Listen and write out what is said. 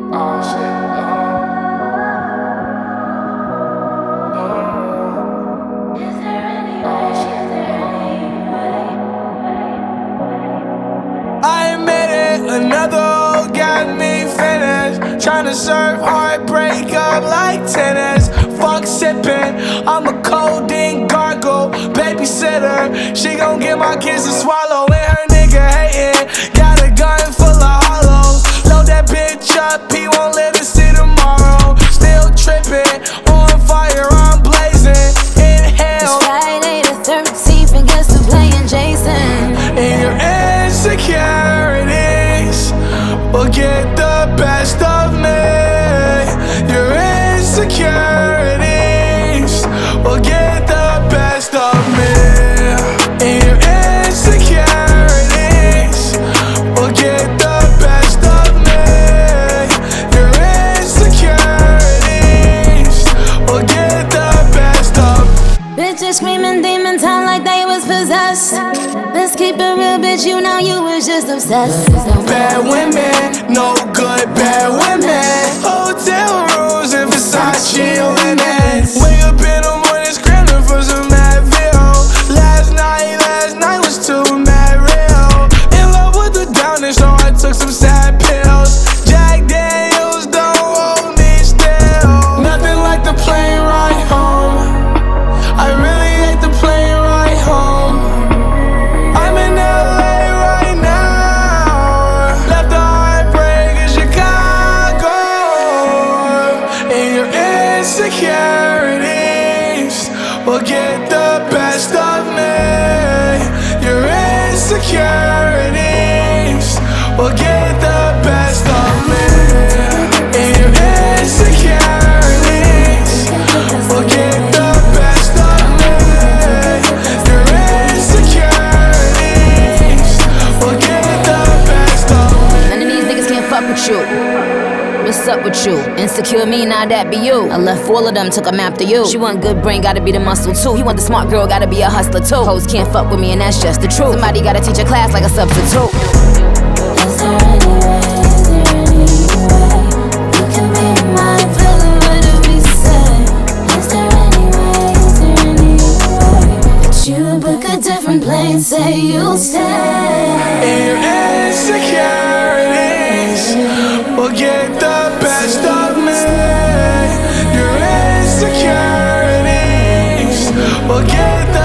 Oh shit. I admit it, another hoe got me finished. Tryna serve heartbreak up like tennis. Fuck sippin', I'm a codeine gargle babysitter. She gon' get my kids to swallow. And her nigga hatin', got a gun full of hollows. Load that bitch up, he won't live to see tomorrow. Still trippin', on fire, I'm blazing. Inhale. It's Friday the 13th and guess who's playing Jason? And your insecurities will get the best of me. Your insecurities will get the best of me. And your insecurities will get the best of me. Your insecurities will get the best of me. Bitches screaming demon time like they was possessed. Let's keep it real, bitch, you know you was just obsessed. Bad women, no good bad women. Hotel rooms and Versace linens. Wake up in the morning scrambling for some Advil. Last night was too mad real. In love with the downer, so I took some sad pills. Jack Daniels don't hold me still. Nothing like the plane ride home. I really hate the plane ride home. I'm in LA right now. Left the heartbreak in Chicago. And your insecurities will get the best of me. Your insecurities will get the best of me. And your insecurities will get the best of me. Your insecurities will get the best of me. None of these niggas can't fuck with you. What's up with you? Insecure me, now that be you. I left all of them, took them after you. She want good brain, gotta be the muscle too. You want the smart girl, gotta be a hustler too. Hoes can't fuck with me and that's just the truth. Somebody gotta teach a class like a substitute. Is there any way, you can be my villain, what do we say? Is there any way that you book a different plane, say you'll stay? And your insecurities will get the best of me. Your insecurities will get the